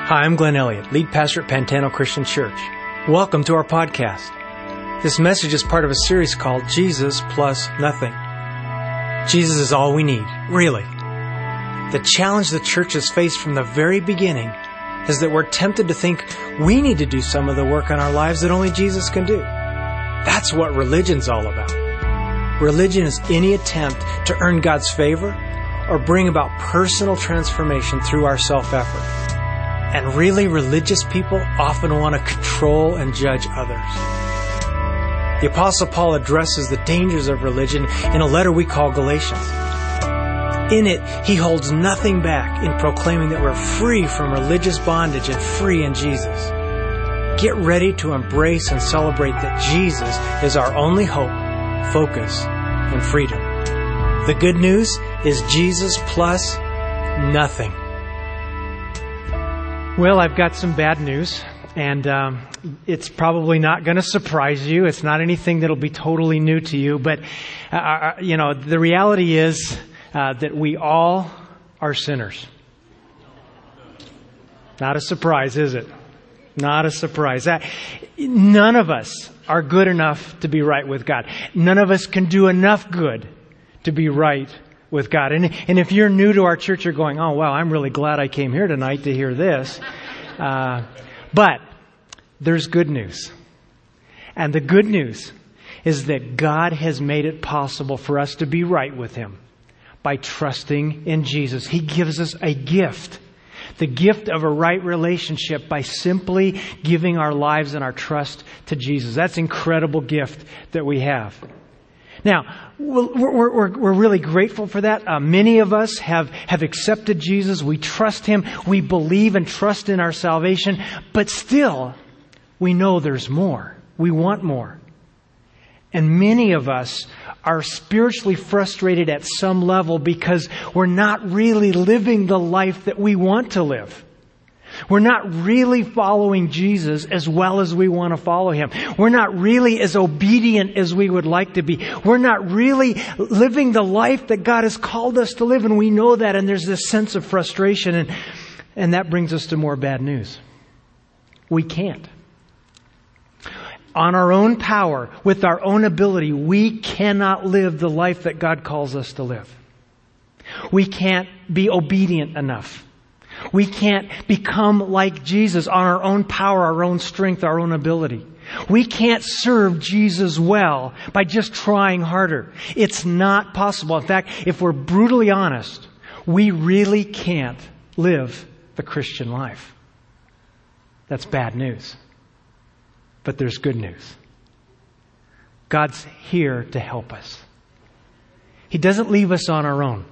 Hi, I'm Glenn Elliott, lead pastor at Pantano Christian Church. Welcome to our podcast. This message is part of a series called Jesus Plus Nothing. Jesus is all we need, really. The challenge the church has faced from the very beginning is that we're tempted to think we need to do some of the work in our lives that only Jesus can do. That's what religion's all about. Religion is any attempt to earn God's favor or bring about personal transformation through our self-effort. And really, religious people often want to control and judge others. The Apostle Paul addresses the dangers of religion in a letter we call Galatians. In it, he holds nothing back in proclaiming that we're free from religious bondage and free in Jesus. Get ready to embrace and celebrate that Jesus is our only hope, focus, and freedom. The good news is Jesus plus nothing. Well, I've got some bad news, and it's probably not going to surprise you. It's not anything that'll be totally new to you, but the reality is that we all are sinners. Not a surprise, is it? Not a surprise. None of us are good enough to be right with God. None of us can do enough good to be right with God. And if you're new to our church, you're going, oh, well, I'm really glad I came here tonight to hear this. But there's good news. And the good news is that God has made it possible for us to be right with Him by trusting in Jesus. He gives us a gift. The gift of a right relationship by simply giving our lives and our trust to Jesus. That's an incredible gift that we have. Now, we're really grateful for that. Many of us have accepted Jesus. We trust Him. We believe and trust in our salvation. But still, we know there's more. We want more. And many of us are spiritually frustrated at some level because we're not really living the life that we want to live. We're not really following Jesus as well as we want to follow Him. We're not really as obedient as we would like to be. We're not really living the life that God has called us to live, and we know that, and there's this sense of frustration, and that brings us to more bad news. We can't. On our own power, with our own ability, we cannot live the life that God calls us to live. We can't be obedient enough. We can't become like Jesus on our own power, our own strength, our own ability. We can't serve Jesus well by just trying harder. It's not possible. In fact, if we're brutally honest, we really can't live the Christian life. That's bad news. But there's good news. God's here to help us. He doesn't leave us on our own.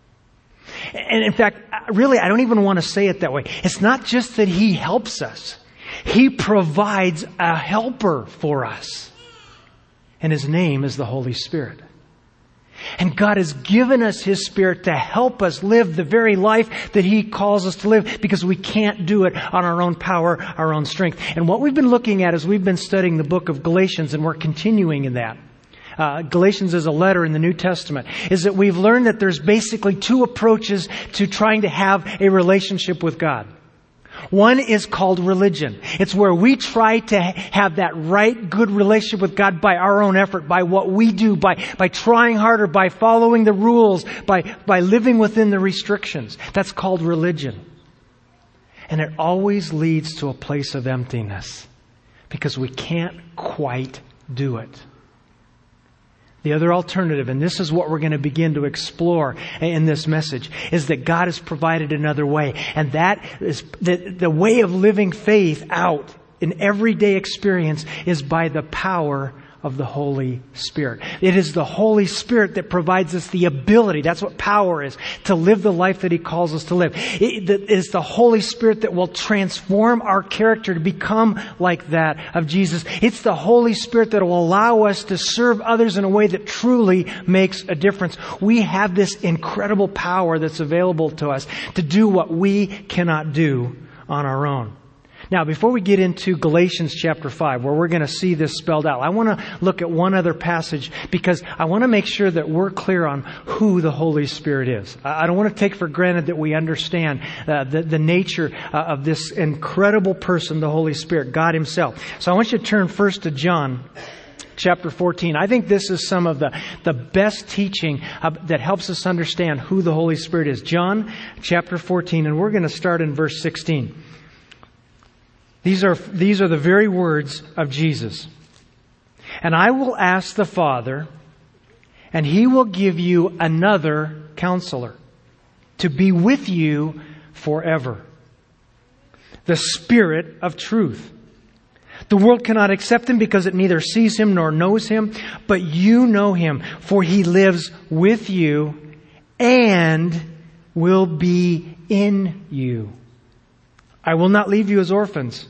And in fact, really, I don't even want to say it that way. It's not just that He helps us. He provides a helper for us. And His name is the Holy Spirit. And God has given us His Spirit to help us live the very life that He calls us to live, because we can't do it on our own power, our own strength. And what we've been looking at is we've been studying the book of Galatians, and we're continuing in that. Galatians is a letter in the New Testament, is that we've learned that there's basically two approaches to trying to have a relationship with God. One is called religion. It's where we try to have that right, good relationship with God by our own effort, by what we do, by trying harder, by following the rules, by living within the restrictions. That's called religion. And it always leads to a place of emptiness because we can't quite do it. The other alternative, and this is what we're going to begin to explore in this message, is that God has provided another way. And that is the way of living faith out in everyday experience is by the power of the Holy Spirit. It is the Holy Spirit that provides us the ability, that's what power is, to live the life that He calls us to live. It is the Holy Spirit that will transform our character to become like that of Jesus. It's the Holy Spirit that will allow us to serve others in a way that truly makes a difference. We have this incredible power that's available to us to do what we cannot do on our own. Now, before we get into Galatians chapter 5, where we're going to see this spelled out, I want to look at one other passage because I want to make sure that we're clear on who the Holy Spirit is. I don't want to take for granted that we understand the nature of this incredible person, the Holy Spirit, God Himself. So I want you to turn first to John chapter 14. I think this is some of the best teaching that helps us understand who the Holy Spirit is. John chapter 14, and we're going to start in verse 16. These are the very words of Jesus. And I will ask the Father, and He will give you another counselor to be with you forever. The Spirit of truth. The world cannot accept Him because it neither sees Him nor knows Him, but you know Him, for He lives with you and will be in you. I will not leave you as orphans.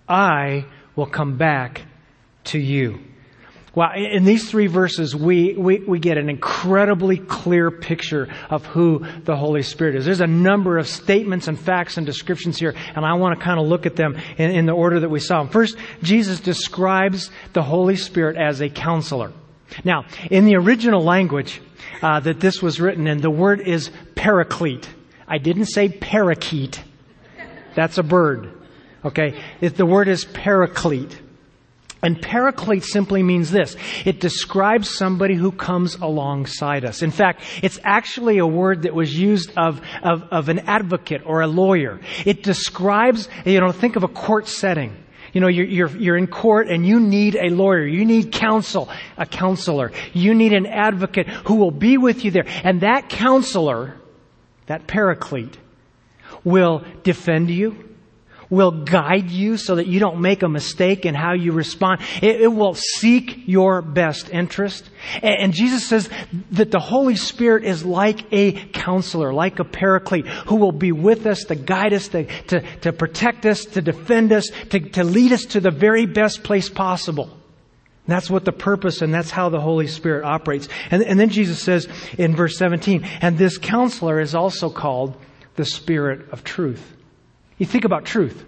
I will come back to you. Well, in these three verses, we get an incredibly clear picture of who the Holy Spirit is. There's a number of statements and facts and descriptions here, and I want to kind of look at them in the order that we saw them. First, Jesus describes the Holy Spirit as a counselor. Now, in the original language that this was written in, the word is paraclete. I didn't say parakeet. That's a bird. Okay? The word is paraclete. And paraclete simply means this. It describes somebody who comes alongside us. In fact, it's actually a word that was used of an advocate or a lawyer. It describes, think of a court setting. You're in court and you need a lawyer. You need counsel, a counselor. You need an advocate who will be with you there. And that counselor, that paraclete, will defend you, will guide you so that you don't make a mistake in how you respond. It will seek your best interest. And Jesus says that the Holy Spirit is like a counselor, like a paraclete, who will be with us to guide us, to protect us, to defend us, to lead us to the very best place possible. And that's what the purpose, and that's how the Holy Spirit operates. And then Jesus says in verse 17, and this counselor is also called the Spirit of truth. You think about truth.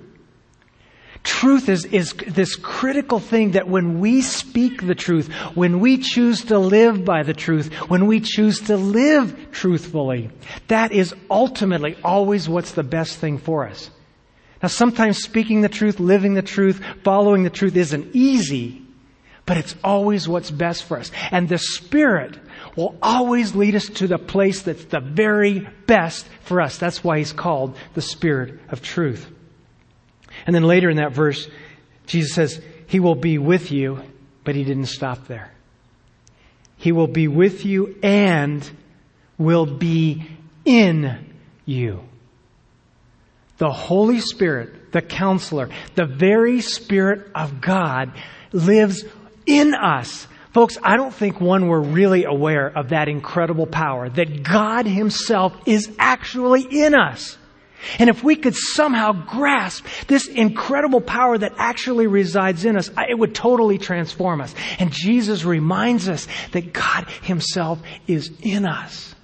Truth is this critical thing that when we speak the truth, when we choose to live by the truth, when we choose to live truthfully, that is ultimately always what's the best thing for us. Now, sometimes speaking the truth, living the truth, following the truth isn't easy, but it's always what's best for us. And the Spirit will always lead us to the place that's the very best for us. That's why He's called the Spirit of truth. And then later in that verse, Jesus says, He will be with you, but He didn't stop there. He will be with you and will be in you. The Holy Spirit, the counselor, the very Spirit of God lives in us. Folks, I don't think we're really aware of that incredible power, that God Himself is actually in us. And if we could somehow grasp this incredible power that actually resides in us, it would totally transform us. And Jesus reminds us that God Himself is in us.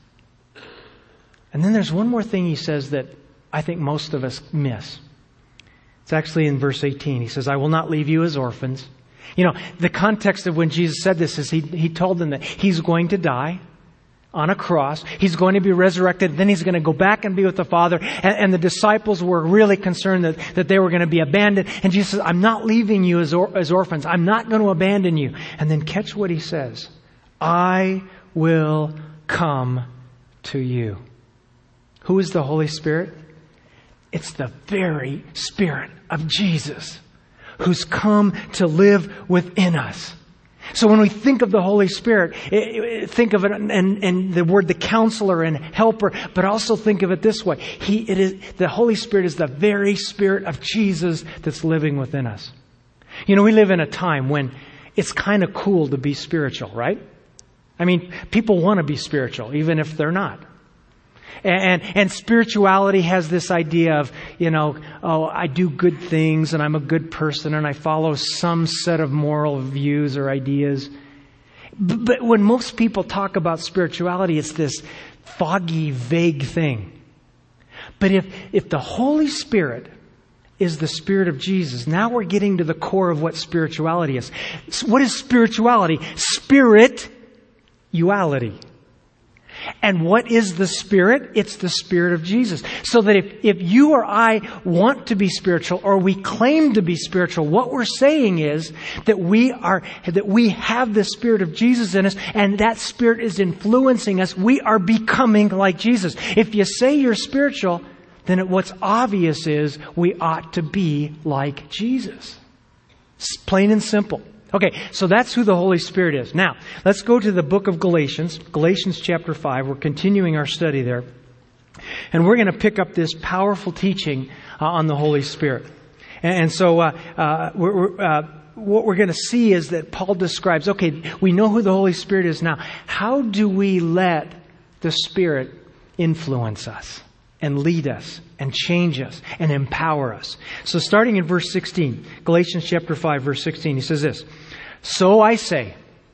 And then there's one more thing He says that I think most of us miss. It's actually in verse 18. He says, I will not leave you as orphans. The context of when Jesus said this is He told them that He's going to die on a cross. He's going to be resurrected. Then He's going to go back and be with the Father. And the disciples were really concerned that they were going to be abandoned. And Jesus says, I'm not leaving you as orphans. I'm not going to abandon you. And then catch what He says. I will come to you. Who is the Holy Spirit? It's the very Spirit of Jesus, who's come to live within us. So when we think of the Holy Spirit, think of it and the word the counselor and helper, but also think of it this way. The Holy Spirit is the very Spirit of Jesus that's living within us. We live in a time when it's kind of cool to be spiritual, right? I mean, people want to be spiritual, even if they're not. And spirituality has this idea of, I do good things and I'm a good person and I follow some set of moral views or ideas. But when most people talk about spirituality, it's this foggy, vague thing. But if the Holy Spirit is the Spirit of Jesus. Now we're getting to the core of what spirituality is. What is spirituality? Spirituality. And what is the Spirit? It's the Spirit of Jesus. So that if you or I want to be spiritual, or we claim to be spiritual, what we're saying is that we have the Spirit of Jesus in us, and that Spirit is influencing us. We are becoming like Jesus. If you say you're spiritual, then what's obvious is we ought to be like Jesus. It's plain and simple. Okay, so that's who the Holy Spirit is. Now, let's go to the book of Galatians, Galatians chapter 5. We're continuing our study there. And we're going to pick up this powerful teaching on the Holy Spirit. And so what we're going to see is that Paul describes, okay, we know who the Holy Spirit is now. How do we let the Spirit influence us and lead us and change us and empower us? So starting in verse 16, Galatians chapter 5, verse 16, he says this, "So I say,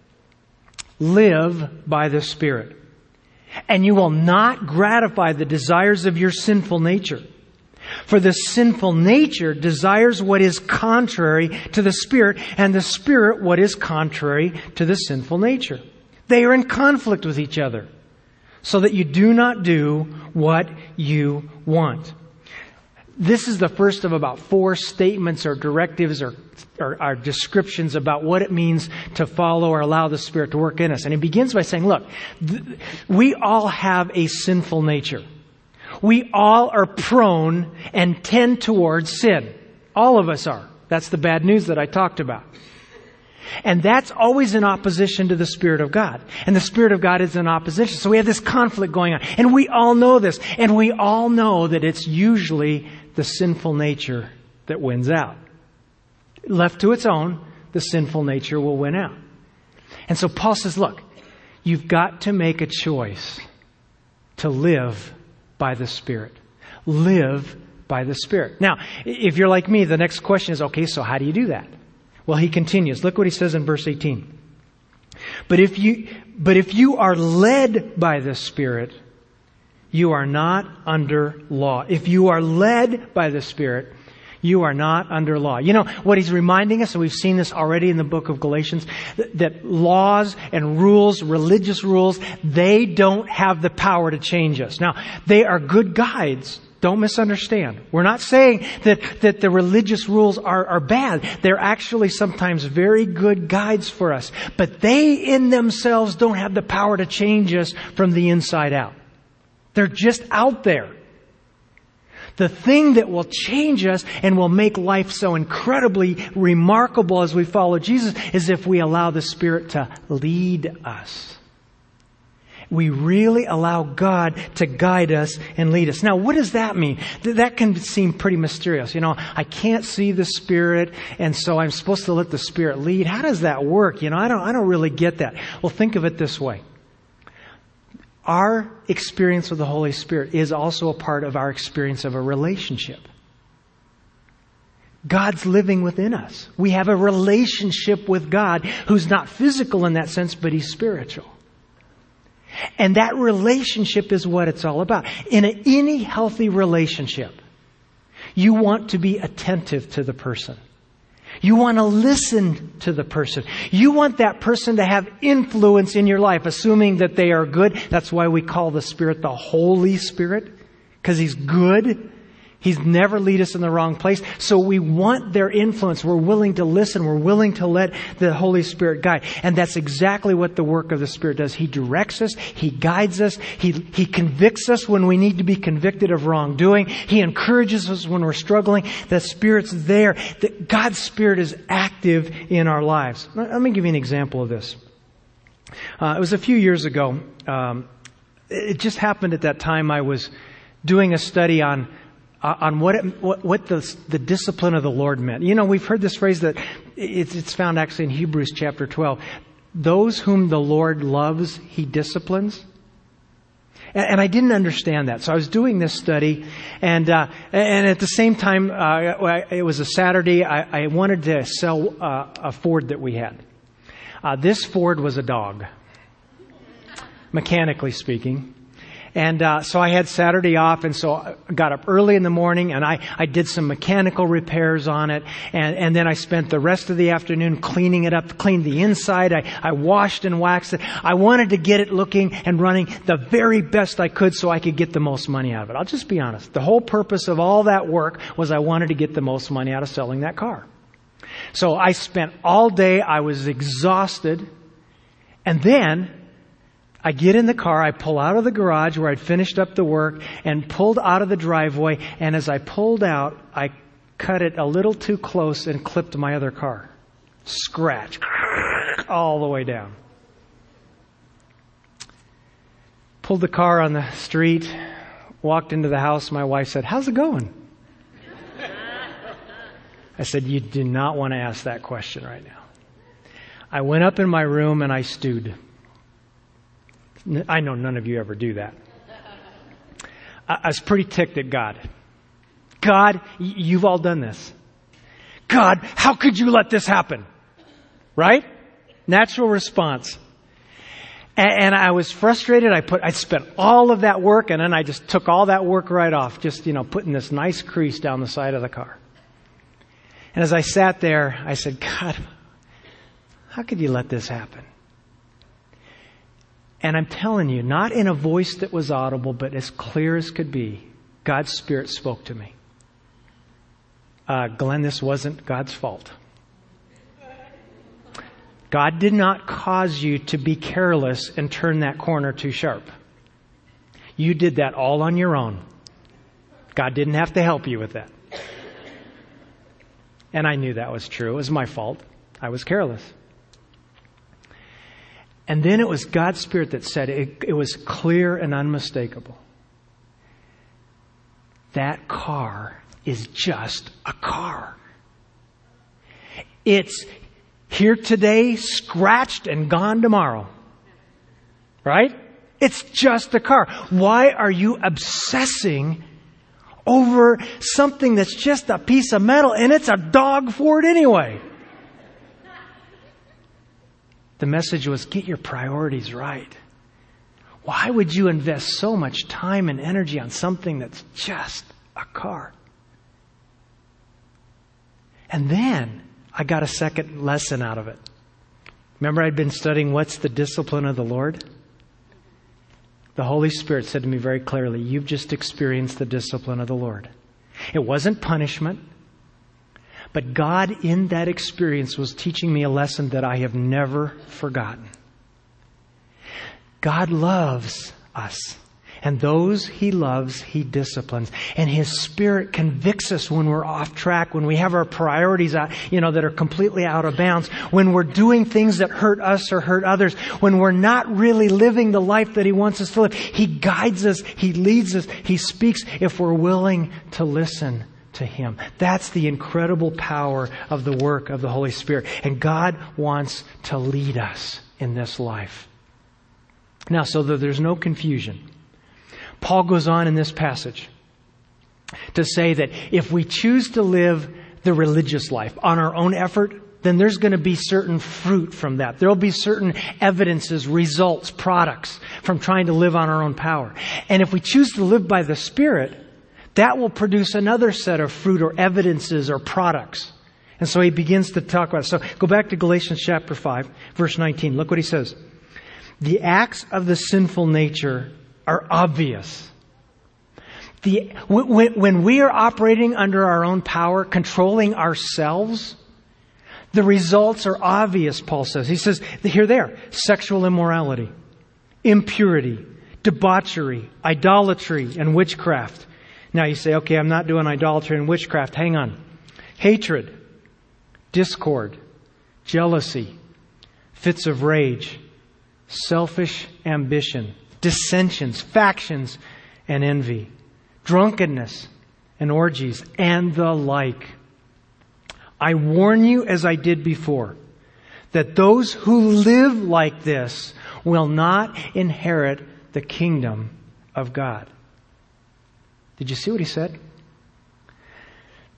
live by the Spirit, and you will not gratify the desires of your sinful nature. For the sinful nature desires what is contrary to the Spirit, and the Spirit what is contrary to the sinful nature. They are in conflict with each other, so that you do not do what you want." This is the first of about 4 statements or directives or descriptions about what it means to follow or allow the Spirit to work in us. And he begins by saying, look, we all have a sinful nature. We all are prone and tend towards sin. All of us are. That's the bad news that I talked about. And that's always in opposition to the Spirit of God. And the Spirit of God is in opposition. So we have this conflict going on. And we all know this. And we all know that it's usually the sinful nature that wins out. Left to its own, the sinful nature will win out. And so Paul says, look, you've got to make a choice to live by the Spirit. Live by the Spirit. Now, if you're like me, the next question is, okay, so how do you do that? Well, he continues. Look what he says in verse 18. But if you are led by the Spirit, you are not under law. If you are led by the Spirit, you are not under law. You know, what he's reminding us, and we've seen this already in the book of Galatians, that laws and rules, religious rules, they don't have the power to change us. Now, they are good guides. Don't misunderstand. We're not saying that the religious rules are bad. They're actually sometimes very good guides for us. But they in themselves don't have the power to change us from the inside out. They're just out there. The thing that will change us and will make life so incredibly remarkable as we follow Jesus is if we allow the Spirit to lead us. We really allow God to guide us and lead us. Now, what does that mean? That can seem pretty mysterious. You know, I can't see the Spirit, and so I'm supposed to let the Spirit lead. How does that work? You know, I don't really get that. Well, think of it this way. Our experience with the Holy Spirit is also a part of our experience of a relationship. God's living within us. We have a relationship with God who's not physical in that sense, but He's spiritual. And that relationship is what it's all about. In any healthy relationship, you want to be attentive to the person. You want to listen to the person. You want that person to have influence in your life, assuming that they are good. That's why we call the Spirit the Holy Spirit, because He's good. He's never lead us in the wrong place. So we want their influence. We're willing to listen. We're willing to let the Holy Spirit guide. And that's exactly what the work of the Spirit does. He directs us. He guides us. He convicts us when we need to be convicted of wrongdoing. He encourages us when we're struggling. The Spirit's there. God's Spirit is active in our lives. Let me give you an example of this. It was a few years ago. It just happened at that time I was doing a study on what the discipline of the Lord meant. You know, we've heard this phrase that it's found actually in Hebrews chapter 12. Those whom the Lord loves, He disciplines. And I didn't understand that. So I was doing this study, and at the same time, it was a Saturday, I wanted to sell a Ford that we had. This Ford was a dog, mechanically speaking. And so I had Saturday off, and so I got up early in the morning, and I did some mechanical repairs on it, and then I spent the rest of the afternoon cleaning it up, cleaned the inside. I washed and waxed it. I wanted to get it looking and running the very best I could so I could get the most money out of it. I'll just be honest. The whole purpose of all that work was I wanted to get the most money out of selling that car. So I spent all day, I was exhausted, and then I get in the car, I pull out of the garage where I'd finished up the work and pulled out of the driveway, and as I pulled out, I cut it a little too close and clipped my other car. Scratch. All the way down. Pulled the car on the street, walked into the house, my wife said, "How's it going?" I said, "You do not want to ask that question right now." I went up in my room and I stewed. I know none of you ever do that. I was pretty ticked at God. God, you've all done this. God, how could you let this happen? Right? Natural response. And I was frustrated. I spent all of that work, and then I just took all that work right off, just, putting this nice crease down the side of the car. And as I sat there, I said, God, how could you let this happen? And I'm telling you, not in a voice that was audible, but as clear as could be, God's Spirit spoke to me. Glenn, this wasn't God's fault. God did not cause you to be careless and turn that corner too sharp. You did that all on your own. God didn't have to help you with that. And I knew that was true. It was my fault. I was careless. And then it was God's Spirit that said it was clear and unmistakable. That car is just a car. It's here today, scratched and gone tomorrow. Right? It's just a car. Why are you obsessing over something that's just a piece of metal and it's a dog Ford anyway? The message was, get your priorities right. Why would you invest so much time and energy on something that's just a car? And then I got a second lesson out of it. Remember, I'd been studying what's the discipline of the Lord? The Holy Spirit said to me very clearly, you've just experienced the discipline of the Lord. It wasn't punishment. But God in that experience was teaching me a lesson that I have never forgotten. God loves us. And those He loves, He disciplines. And His Spirit convicts us when we're off track, when we have our priorities out, that are completely out of bounds, when we're doing things that hurt us or hurt others, when we're not really living the life that He wants us to live. He guides us, He leads us, He speaks if we're willing to listen to Him. That's the incredible power of the work of the Holy Spirit. And God wants to lead us in this life. Now, so that there's no confusion, Paul goes on in this passage to say that if we choose to live the religious life on our own effort, then there's going to be certain fruit from that. There'll be certain evidences, results, products from trying to live on our own power. And if we choose to live by the Spirit, that will produce another set of fruit or evidences or products. And so he begins to talk about it. So go back to Galatians chapter 5, verse 19. Look what he says. The acts of the sinful nature are obvious. When we are operating under our own power, controlling ourselves, the results are obvious, Paul says. He says, here they are. Sexual immorality, impurity, debauchery, idolatry, and witchcraft. Now you say, okay, I'm not doing idolatry and witchcraft. Hang on. Hatred, discord, jealousy, fits of rage, selfish ambition, dissensions, factions, and envy, drunkenness, and orgies, and the like. I warn you, as I did before, that those who live like this will not inherit the kingdom of God. Did you see what he said?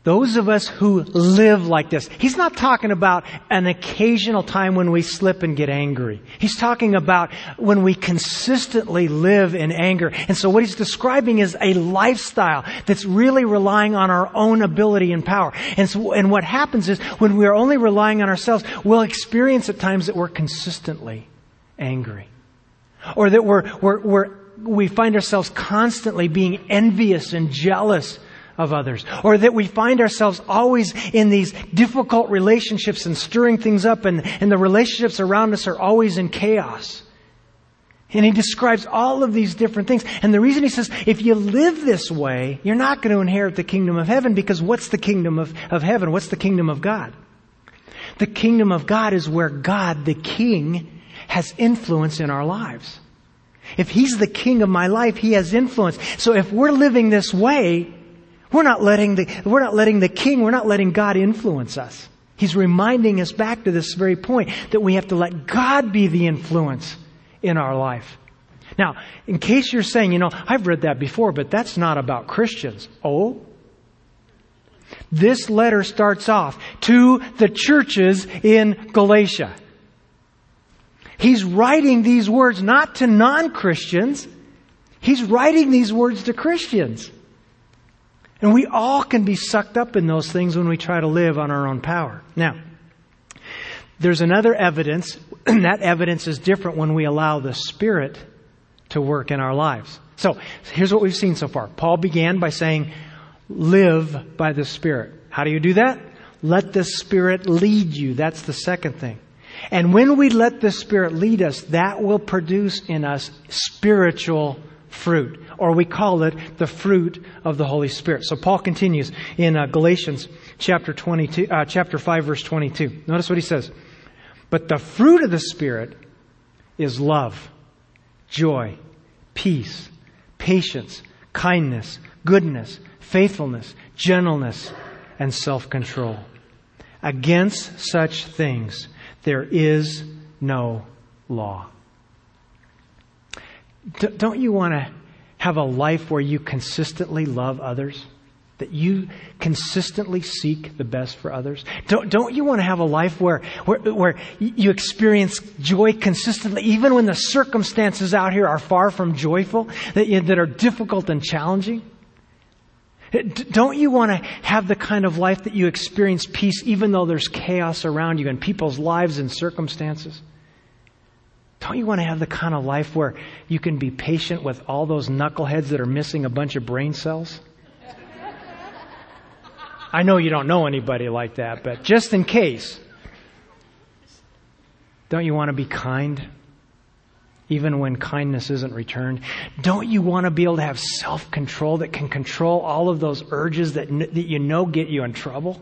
Those of us who live like this. He's not talking about an occasional time when we slip and get angry. He's talking about when we consistently live in anger. And so what he's describing is a lifestyle that's really relying on our own ability and power. And what happens is when we are only relying on ourselves, we'll experience at times that we're consistently angry. Or that we find ourselves constantly being envious and jealous of others. Or that we find ourselves always in these difficult relationships and stirring things up, and the relationships around us are always in chaos. And he describes all of these different things. And the reason he says, if you live this way, you're not going to inherit the kingdom of heaven, because what's the kingdom of heaven? What's the kingdom of God? The kingdom of God is where God, the King, has influence in our lives. If He's the King of my life, He has influence. So if we're living this way, we're not letting the King, we're not letting God influence us. He's reminding us back to this very point that we have to let God be the influence in our life. Now, in case you're saying, I've read that before, but that's not about Christians. Oh? This letter starts off to the churches in Galatia. He's writing these words not to non-Christians. He's writing these words to Christians. And we all can be sucked up in those things when we try to live on our own power. Now, there's another evidence, and that evidence is different when we allow the Spirit to work in our lives. So, here's what we've seen so far. Paul began by saying, live by the Spirit. How do you do that? Let the Spirit lead you. That's the second thing. And when we let the Spirit lead us, that will produce in us spiritual fruit. Or we call it the fruit of the Holy Spirit. So Paul continues in Galatians chapter 5, verse 22. Notice what he says. But the fruit of the Spirit is love, joy, peace, patience, kindness, goodness, faithfulness, gentleness, and self-control. Against such things there is no law. Don't you want to have a life where you consistently love others? That you consistently seek the best for others? Don't you want to have a life where you experience joy consistently, even when the circumstances out here are far from joyful, that are difficult and challenging? Don't you want to have the kind of life that you experience peace even though there's chaos around you in people's lives and circumstances? Don't you want to have the kind of life where you can be patient with all those knuckleheads that are missing a bunch of brain cells? I know you don't know anybody like that, but just in case. Don't you want to be kind, even when kindness isn't returned? Don't you want to be able to have self-control that can control all of those urges that get you in trouble?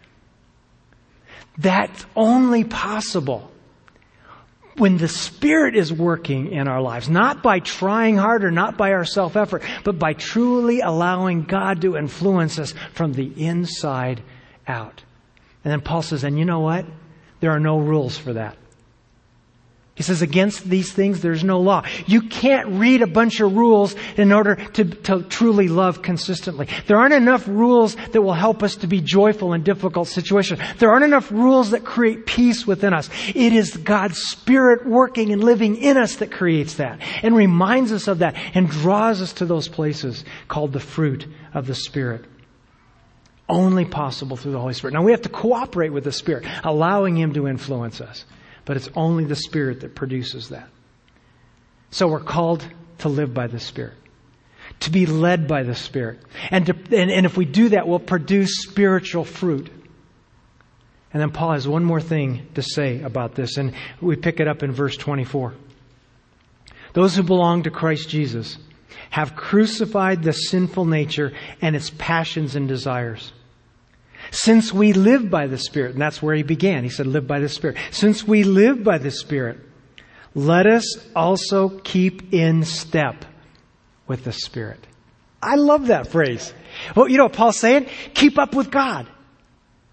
That's only possible when the Spirit is working in our lives, not by trying harder, not by our self-effort, but by truly allowing God to influence us from the inside out. And then Paul says, and you know what? There are no rules for that. He says, against these things, there's no law. You can't read a bunch of rules in order to truly love consistently. There aren't enough rules that will help us to be joyful in difficult situations. There aren't enough rules that create peace within us. It is God's Spirit working and living in us that creates that and reminds us of that and draws us to those places called the fruit of the Spirit. Only possible through the Holy Spirit. Now we have to cooperate with the Spirit, allowing Him to influence us. But it's only the Spirit that produces that. So we're called to live by the Spirit, to be led by the Spirit. And if we do that, we'll produce spiritual fruit. And then Paul has one more thing to say about this, and we pick it up in verse 24. Those who belong to Christ Jesus have crucified the sinful nature and its passions and desires. Since we live by the Spirit, and that's where he began. He said, live by the Spirit. Since we live by the Spirit, let us also keep in step with the Spirit. I love that phrase. Well, you know what Paul's saying? Keep up with God.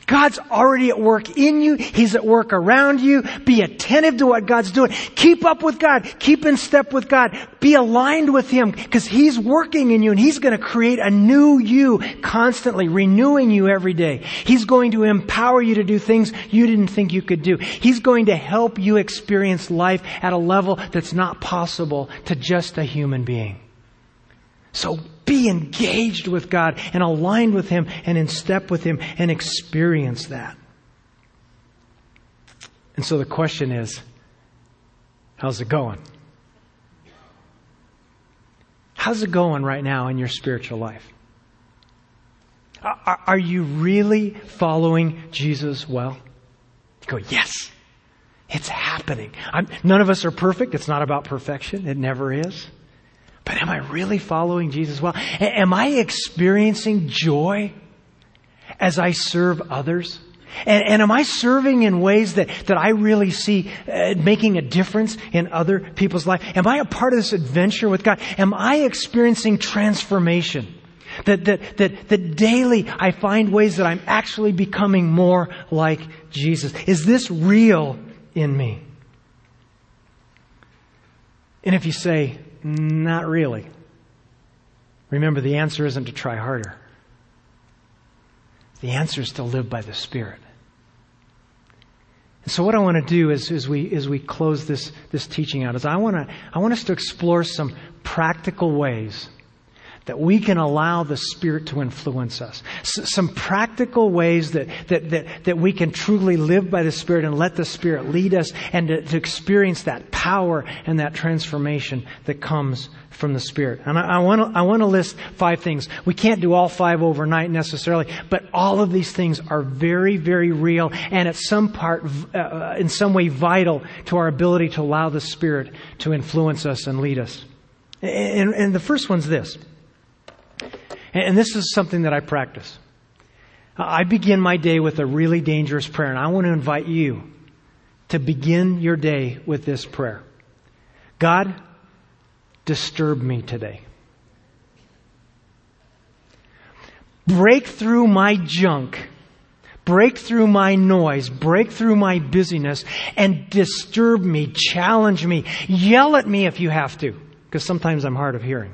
God's already at work in you. He's at work around you. Be attentive to what God's doing. Keep up with God. Keep in step with God. Be aligned with Him because He's working in you and He's going to create a new you constantly, renewing you every day. He's going to empower you to do things you didn't think you could do. He's going to help you experience life at a level that's not possible to just a human being. So be engaged with God and aligned with Him and in step with Him and experience that. And so the question is, how's it going? How's it going right now in your spiritual life? Are you really following Jesus well? You go, yes, it's happening. None of us are perfect. It's not about perfection. It never is. But am I really following Jesus well? Am I experiencing joy as I serve others? And am I serving in ways that I really see making a difference in other people's life? Am I a part of this adventure with God? Am I experiencing transformation? That daily I find ways that I'm actually becoming more like Jesus. Is this real in me? And if you say, not really, remember the answer isn't to try harder. The answer is to live by the Spirit. And so what I want to do is, as we close this teaching out, is I want us to explore some practical ways that we can allow the Spirit to influence us. Some practical ways that we can truly live by the Spirit and let the Spirit lead us and to experience that power and that transformation that comes from the Spirit. And I want to list 5 things. We can't do all 5 overnight necessarily, but all of these things are very, very real and at some part, in some way vital to our ability to allow the Spirit to influence us and lead us. And the first one's this. And this is something that I practice. I begin my day with a really dangerous prayer, and I want to invite you to begin your day with this prayer. God, disturb me today. Break through my junk. Break through my noise. Break through my busyness and disturb me. Challenge me. Yell at me if you have to, because sometimes I'm hard of hearing.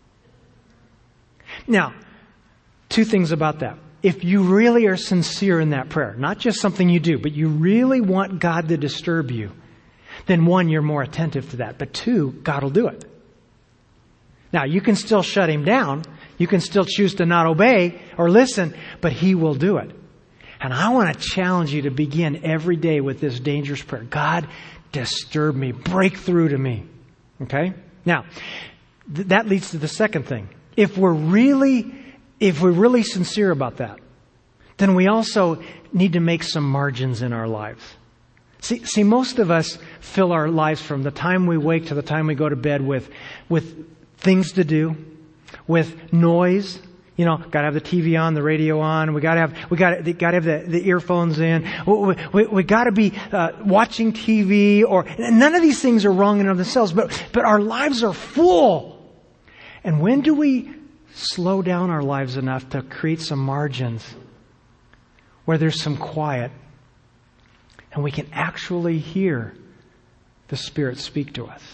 Now, 2 things about that. If you really are sincere in that prayer, not just something you do, but you really want God to disturb you, then 1, you're more attentive to that. But 2, God will do it. Now, you can still shut Him down. You can still choose to not obey or listen, but He will do it. And I want to challenge you to begin every day with this dangerous prayer. God, disturb me. Break through to me. Okay? Now, that leads to the second thing. If we're really sincere about that, then we also need to make some margins in our lives. See, most of us fill our lives from the time we wake to the time we go to bed with things to do, with noise. You know, got to have the TV on, the radio on. We got to have the earphones in. We got to be watching TV. Or none of these things are wrong in and of themselves, but our lives are full. And when do we slow down our lives enough to create some margins where there's some quiet and we can actually hear the Spirit speak to us?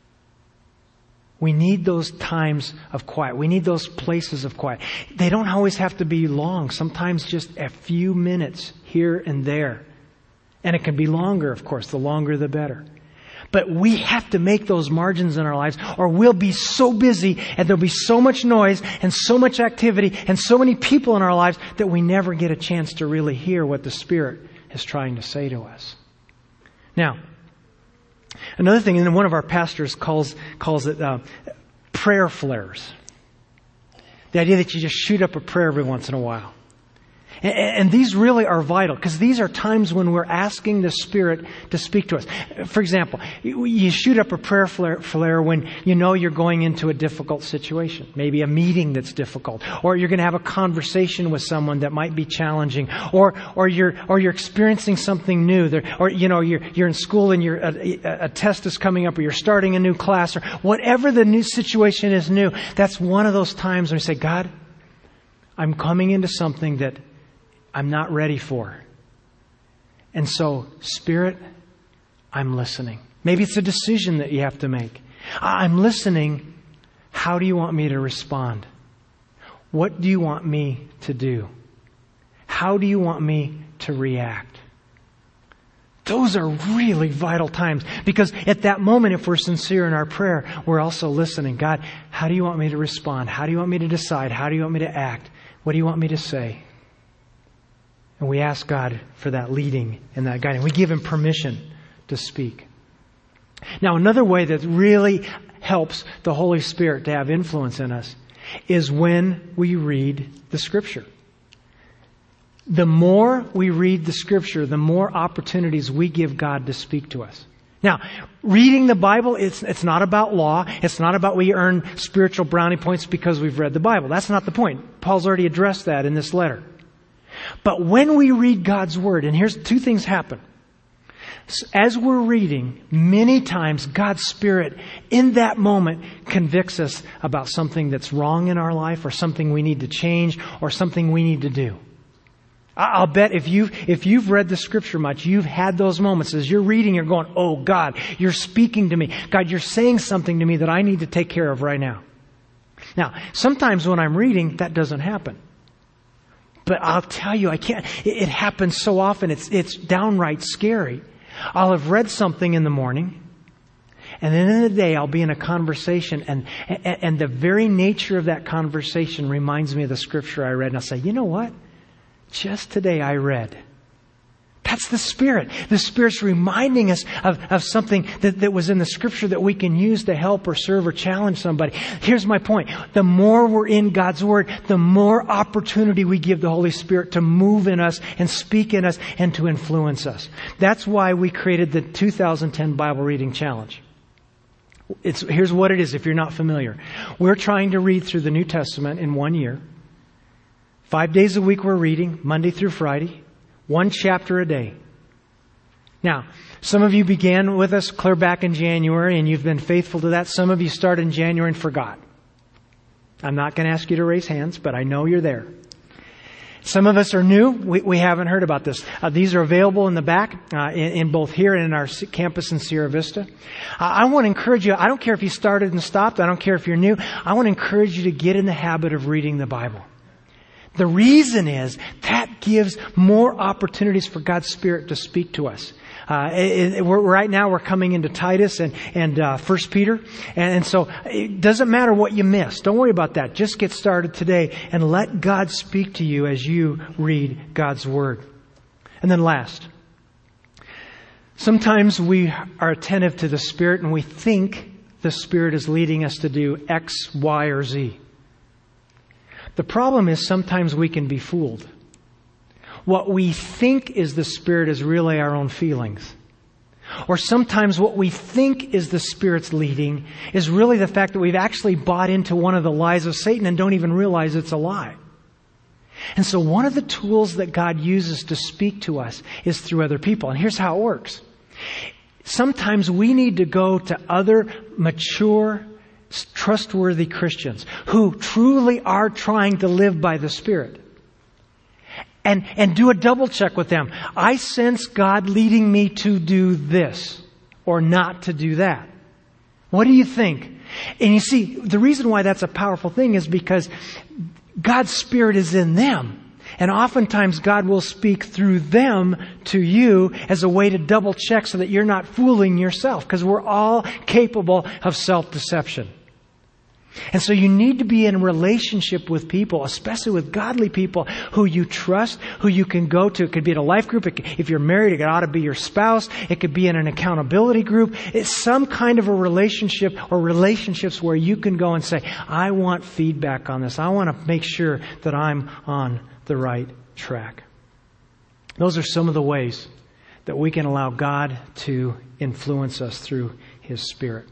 We need those times of quiet. We need those places of quiet. They don't always have to be long. Sometimes just a few minutes here and there. And it can be longer, of course. The longer, the better. But we have to make those margins in our lives or we'll be so busy and there'll be so much noise and so much activity and so many people in our lives that we never get a chance to really hear what the Spirit is trying to say to us. Now, another thing, and one of our pastors calls it prayer flares. The idea that you just shoot up a prayer every once in a while. And these really are vital because these are times when we're asking the Spirit to speak to us. For example, you shoot up a prayer flare when you know you're going into a difficult situation. Maybe a meeting that's difficult. Or you're going to have a conversation with someone that might be challenging. Or you're experiencing something new. Or you're in school and a test is coming up or you're starting a new class. Or whatever the new situation is new. That's one of those times when we say, God, I'm coming into something that I'm not ready for. And so, Spirit, I'm listening. Maybe it's a decision that you have to make. I'm listening. How do you want me to respond? What do you want me to do? How do you want me to react? Those are really vital times, because at that moment, if we're sincere in our prayer, we're also listening. God, how do you want me to respond? How do you want me to decide? How do you want me to act? What do you want me to say? And we ask God for that leading and that guiding. We give Him permission to speak. Now, another way that really helps the Holy Spirit to have influence in us is when we read the Scripture. The more we read the Scripture, the more opportunities we give God to speak to us. Now, reading the Bible, it's not about law. It's not about we earn spiritual brownie points because we've read the Bible. That's not the point. Paul's already addressed that in this letter. But when we read God's Word, and here's two things happen. As we're reading, many times God's Spirit in that moment convicts us about something that's wrong in our life, or something we need to change, or something we need to do. I'll bet if you've read the Scripture much, you've had those moments as you're reading, you're going, oh God, you're speaking to me. God, you're saying something to me that I need to take care of right now. Now, sometimes when I'm reading, that doesn't happen. But I'll tell you, it happens so often, it's downright scary. I'll have read something in the morning, and then in the day I'll be in a conversation, and the very nature of that conversation reminds me of the Scripture I read, and I'll say, you know what? Just today I read. That's the Spirit. The Spirit's reminding us of something that was in the Scripture that we can use to help or serve or challenge somebody. Here's my point. The more we're in God's Word, the more opportunity we give the Holy Spirit to move in us and speak in us and to influence us. That's why we created the 2010 Bible Reading Challenge. Here's what it is if you're not familiar. We're trying to read through the New Testament in 1 year. 5 days a week we're reading, Monday through Friday. 1 chapter a day. Now, some of you began with us clear back in January, and you've been faithful to that. Some of you started in January and forgot. I'm not going to ask you to raise hands, but I know you're there. Some of us are new. We haven't heard about this. These are available in the back, in both here and in our campus in Sierra Vista. I want to encourage you. I don't care if you started and stopped. I don't care if you're new. I want to encourage you to get in the habit of reading the Bible. The reason is that gives more opportunities for God's Spirit to speak to us. Right now we're coming into Titus and 1 Peter. And so it doesn't matter what you miss. Don't worry about that. Just get started today and let God speak to you as you read God's Word. And then last, sometimes we are attentive to the Spirit and we think the Spirit is leading us to do X, Y, or Z. The problem is sometimes we can be fooled. What we think is the Spirit is really our own feelings. Or sometimes what we think is the Spirit's leading is really the fact that we've actually bought into one of the lies of Satan and don't even realize it's a lie. And so one of the tools that God uses to speak to us is through other people. And here's how it works. Sometimes we need to go to other mature, trustworthy Christians who truly are trying to live by the Spirit. And do a double check with them. I sense God leading me to do this or not to do that. What do you think? And you see, the reason why that's a powerful thing is because God's Spirit is in them. And oftentimes God will speak through them to you as a way to double check so that you're not fooling yourself, because we're all capable of self-deception. And so you need to be in a relationship with people, especially with godly people who you trust, who you can go to. It could be in a life group. If you're married, it ought to be your spouse. It could be in an accountability group. It's some kind of a relationship or relationships where you can go and say, I want feedback on this. I want to make sure that I'm on the right track. Those are some of the ways that we can allow God to influence us through His Spirit.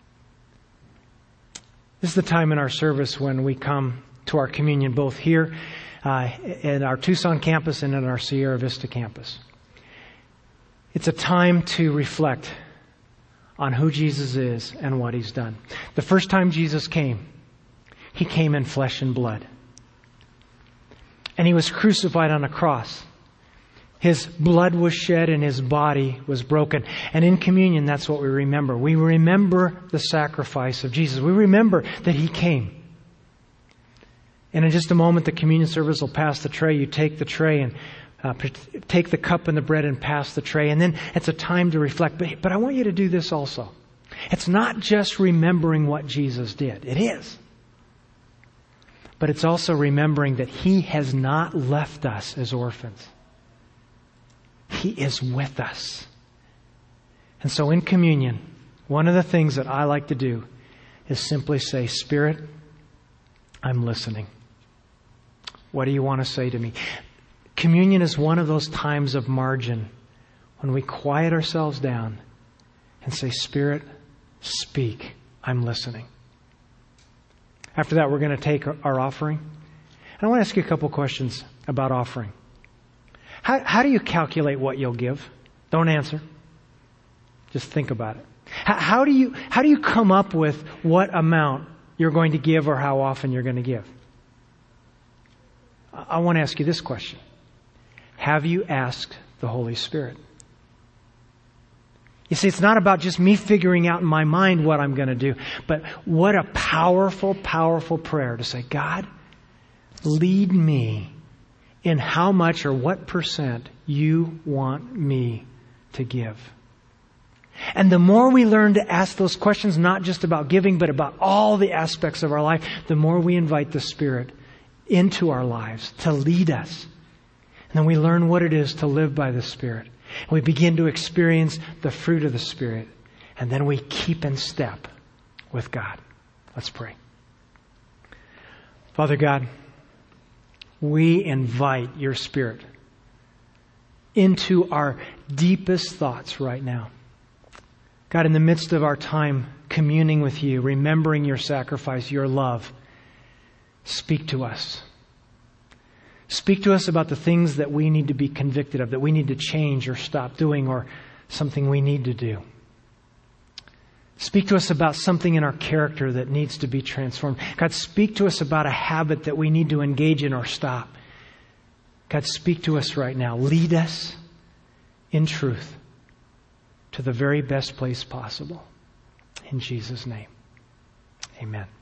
This is the time in our service when we come to our communion, both here at our Tucson campus and at our Sierra Vista campus. It's a time to reflect on who Jesus is and what He's done. The first time Jesus came, He came in flesh and blood. And He was crucified on a cross. His blood was shed and His body was broken. And in communion, that's what we remember. We remember the sacrifice of Jesus. We remember that He came. And in just a moment, the communion service will pass the tray. You take the tray and take the cup and the bread and pass the tray. And then it's a time to reflect. But I want you to do this also. It's not just remembering what Jesus did. It is. But it's also remembering that He has not left us as orphans. He is with us. And so in communion, one of the things that I like to do is simply say, Spirit, I'm listening. What do you want to say to me? Communion is one of those times of margin when we quiet ourselves down and say, Spirit, speak. I'm listening. After that, we're going to take our offering. And I want to ask you a couple questions about offering. How do you calculate what you'll give? Don't answer. Just think about it. How do you come up with what amount you're going to give or how often you're going to give? I want to ask you this question. Have you asked the Holy Spirit? You see, it's not about just me figuring out in my mind what I'm going to do, but what a powerful, powerful prayer to say, God, lead me in how much or what percent you want me to give. And the more we learn to ask those questions, not just about giving, but about all the aspects of our life, the more we invite the Spirit into our lives to lead us. And then we learn what it is to live by the Spirit. And we begin to experience the fruit of the Spirit. And then we keep in step with God. Let's pray. Father God, we invite your Spirit into our deepest thoughts right now. God, in the midst of our time communing with you, remembering your sacrifice, your love, speak to us. Speak to us about the things that we need to be convicted of, that we need to change or stop doing, or something we need to do. Speak to us about something in our character that needs to be transformed. God, speak to us about a habit that we need to engage in or stop. God, speak to us right now. Lead us in truth to the very best place possible. In Jesus' name, amen.